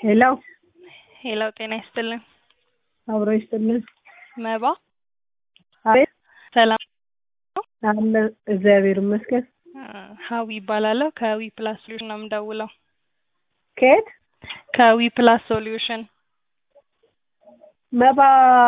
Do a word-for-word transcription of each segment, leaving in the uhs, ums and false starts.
ሄሎ ሄሎ ጤና ይስጥልን። አብሮ ይስጥልን። መባ አቤት። ሰላም አለ እግዚአብሔር ይመስገን። ሀዊ ይባላለሁ። ከዊ ፕላስ ሶሉሽን ነው የምደውለው። ከየት? ከዊ ፕላስ ሶሉሽን። መባ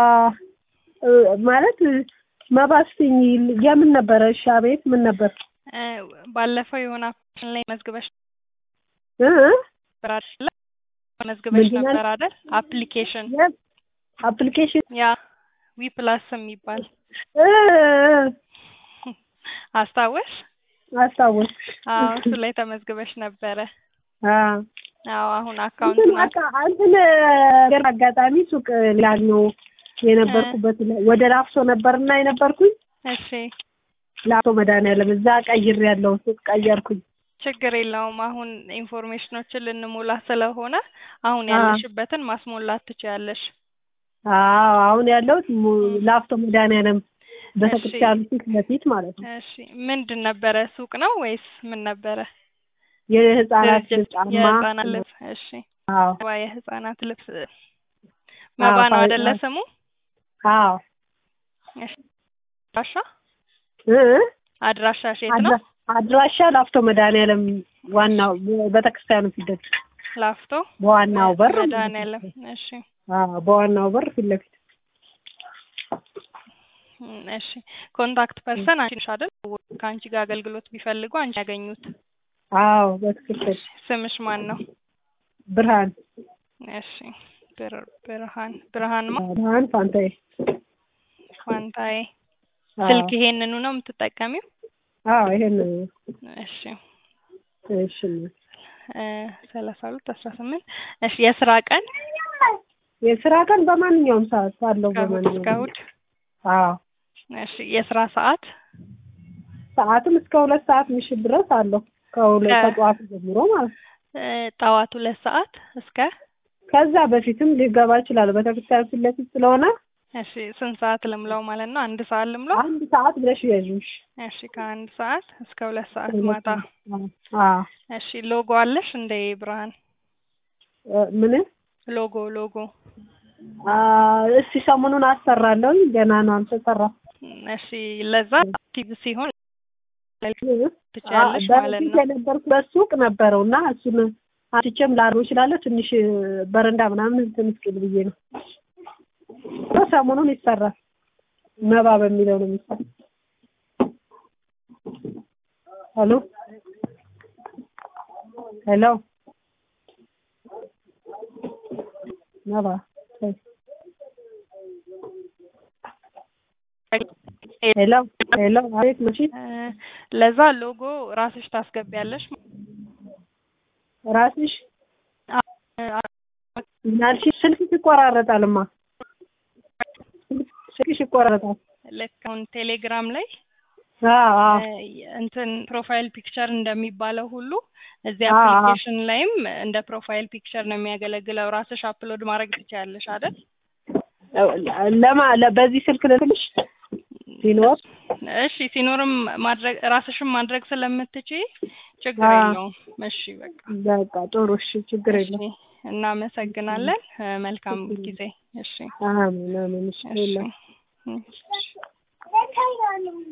ማለት መባ ሲኝ የምን ነበር? እሺ አቤት ምን ነበር? ባለፈው የሆነ አፕሊኬሽን ላይ መዝግበሽ እ ብራድላ መዝግበሽ ነበር አይደል? አፕሊኬሽን አፕሊኬሽን ያ ዊ ፕላስ የሚባል እ አስታወሽ? አስታወስ። አዎ እሱ ላይ ተመዝግበሽ ነበረ። አዎ አዎ አሁን አካውንቱን አንተን ገር አጋጣሚ ሱቅ ላግኘው የነበርኩበት ወደ ላፍቶ ነበርና የነበርኩኝ። እሺ ላፍቶ መድኃኒዓለም እዛ ቀይር ያለው ሱቅ ቀየርኩኝ። ችግር የለውም። አሁን ኢንፎርሜሽኖችን ልንሞላ ስለሆነ አሁን ያለሽበትን ማስሞላት ትችያለሽ። አዎ አሁን ያለው ላፍቶ መድኃኒዓለም በተክርስቲያኑ ፊት ለፊት ማለት ነው። እሺ ምንድን ነበረ? ሱቅ ነው ወይስ ምን ነበረ? የህፃናት ጫማ። የህፃናት ልብስ። እሺ አዎ የህፃናት ልብስ መባ ነው አይደለ ስሙ? አዎ እሺ አድራሻ እ አድራሻሽ የት ነው? አድራሻ ላፍቶ መድኃኒዓለም ዋናው በተክርስቲያኑ ፊት ለፊት ላፍቶ በዋናው በር መድኃኒዓለም። እሺ አዎ በዋናው በር ፊት ለፊት። እሺ ኮንታክት ፐርሰን አንቺ ነሽ አይደል? ከአንቺ ጋር አገልግሎት ቢፈልጉ አንቺ ያገኙት። አዎ በትክክል። ስምሽ ማን ነው? ብርሃን። እሺ ብርሃን ብርሃን ማ ብርሃን ፋንታዬ። ፋንታዬ። ስልክ ይሄንኑ ነው የምትጠቀሚው? አዎ ይሄን። እሺ እሺ እ ሰላሳ ሁለት አስራ ስምንት እሺ የስራ ቀን የስራ ቀን በማንኛውም ሰዓት አለው። በማንኛውም እስከ እሑድ? አዎ እሺ የስራ ሰዓት ሰዓትም እስከ ሁለት ሰዓት ምሽት ድረስ አለው። ከሁለት ከጠዋት ጀምሮ ማለት እ ጠዋት ሁለት ሰዓት እስከ ከዛ በፊትም ሊገባ ይችላል በተክርስቲያን ፊት ለፊት ስለሆነ። እሺ ስንት ሰዓት ልምለው ማለት ነው? አንድ ሰዓት ልምለው? አንድ ሰዓት ብለሽ ያዥሽ። እሺ ከአንድ ሰዓት እስከ ሁለት ሰዓት ማታ። አዎ እሺ ሎጎ አለሽ እንደ ብርሃን? ምን ሎጎ ሎጎ? አዎ እሺ ሰሞኑን አሰራለሁ። ገና ነው አልተሰራም። እሺ ለዛ አክቲቭ ሲሆን ትችያለሽ ማለት ነው። የነበርኩበት ሱቅ ነበረውና እሱን አትቼም ላድሮ እችላለሁ። ትንሽ በረንዳ ምናምን ትንሽ ቅል ብዬ ነው። ሰሞኑን ይሰራል። መባ በሚለው ነው የሚሰራው። ሄሎ ሄሎ መባ ሄሎ ሄሎ አቤት መቼ ለዛ ሎጎ ራስሽ ታስገቢያለሽ? ራስሽ ናልሽ ስልክ ይቆራረጣልማ። ስልክሽ ይቆራረጣል። ልክ አሁን ቴሌግራም ላይ አዎ እንትን ፕሮፋይል ፒክቸር እንደሚባለው ሁሉ እዚህ አፕሊኬሽን ላይም እንደ ፕሮፋይል ፒክቸር ነው የሚያገለግለው። ራስሽ አፕሎድ ማድረግ ትችያለሽ አይደል? ለማ በዚህ ስልክ ልልሽ ሲኖር እሺ ሲኖርም ማድረግ ራስሽም ማድረግ ስለምትችይ ችግር የለውም። እሺ በቃ በቃ ጥሩ። እሺ ችግር የለውም። እናመሰግናለን። መልካም ጊዜ። እሺ አሜን አሜን። እሺ